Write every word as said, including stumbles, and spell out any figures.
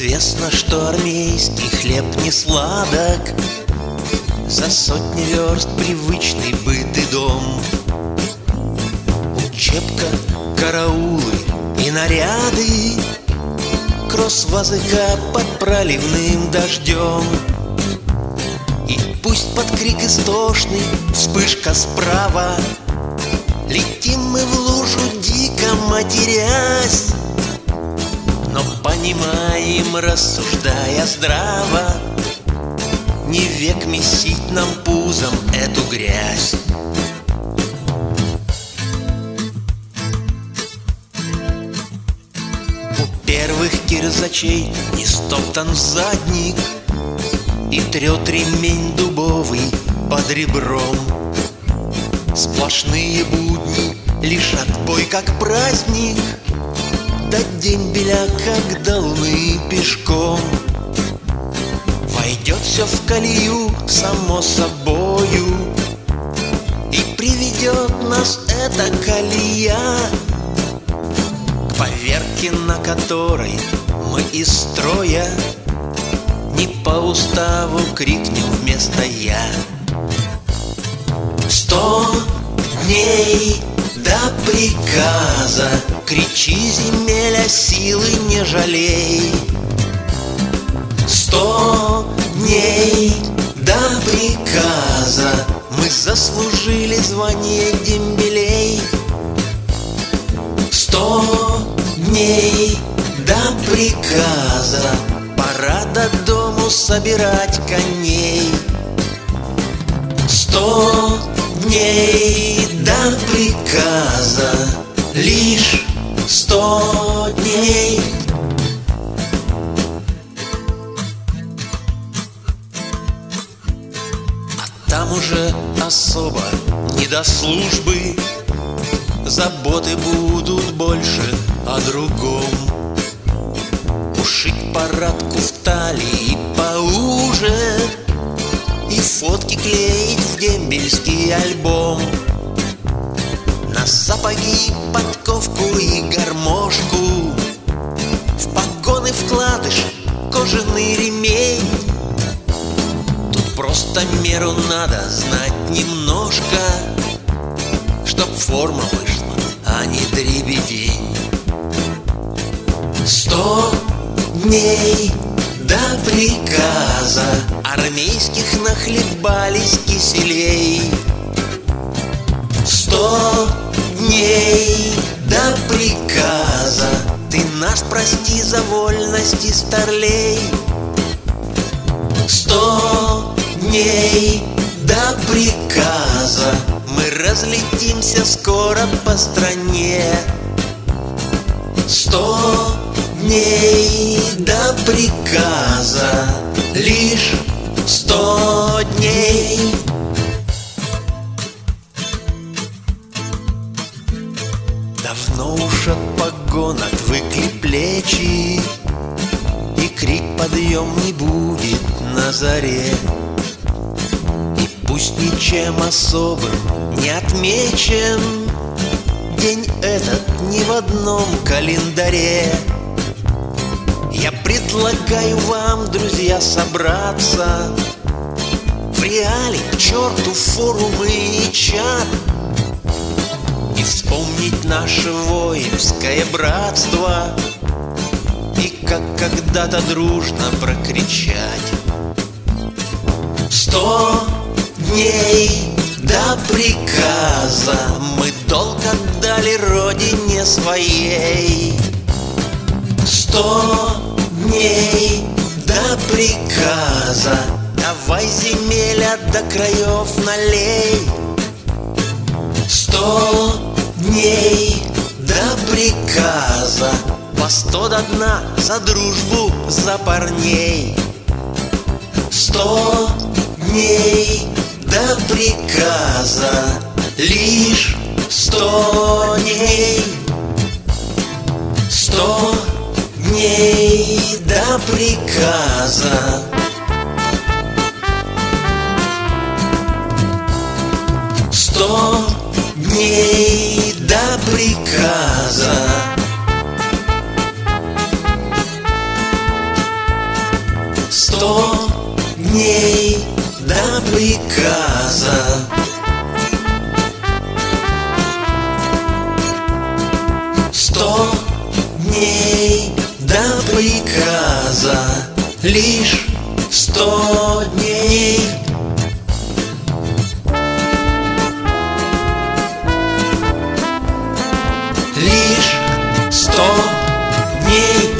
Известно, что армейский хлеб не сладок, за сотни верст привычный быт и дом. Учебка, караулы и наряды, кросс ВАЗыка под проливным дождем. И пусть под крик истошный вспышка справа, летим мы в лужу, дико матерясь, но понимаем, рассуждая здраво, не век месить нам пузом эту грязь. У первых кирзачей не стоптан задник, и трет ремень дубовый под ребром. Сплошные будни, лишь отбой как праздник, до дембеля, как до луны пешком. Войдет все в колею, само собою, и приведет нас эта колея к поверке, на которой мы из строя не по уставу крикнем вместо «я». Сто дней до приказа, кричи, земля, силы не жалей. Сто дней до приказа, мы заслужили звание дембелей. Сто дней до приказа, пора до дому собирать коней. Сто дней до приказа, лишь сто дней. А там уже особо не до службы, заботы будут больше о другом. Ушить парадку в талии поуже и фотки клеить в дембельский альбом. На сапоги, подковку и гармошку, в погоны вкладыш, кожаный ремень. Тут просто меру надо знать немножко, чтоб форма вышла, а не дребедень. Сто дней до приказа, армейских нахлебались киселей. Сто дней до приказа, ты нас прости за вольности старлей. Сто дней до приказа, мы разлетимся скоро по стране. Сто дней до приказа, лишь сто дней. Давно уж от погон отвыкли плечи, и крик подъем не будет на заре. И пусть ничем особым не отмечен день этот ни в одном календаре, я предлагаю вам, друзья, собраться в реале, к черту форумы и чат, и вспомнить наше воинское братство, и как когда-то дружно прокричать: сто дней до приказа, мы долг отдали родине своей. Сто дней до приказа, давай земля до краев налей. Сто дней до приказа, по сто до дна за дружбу, за парней. Сто дней до приказа, лишь сто дней. Сто дней до приказа. Сто дней до приказа. приказа лишь сто дней. Лишь сто дней.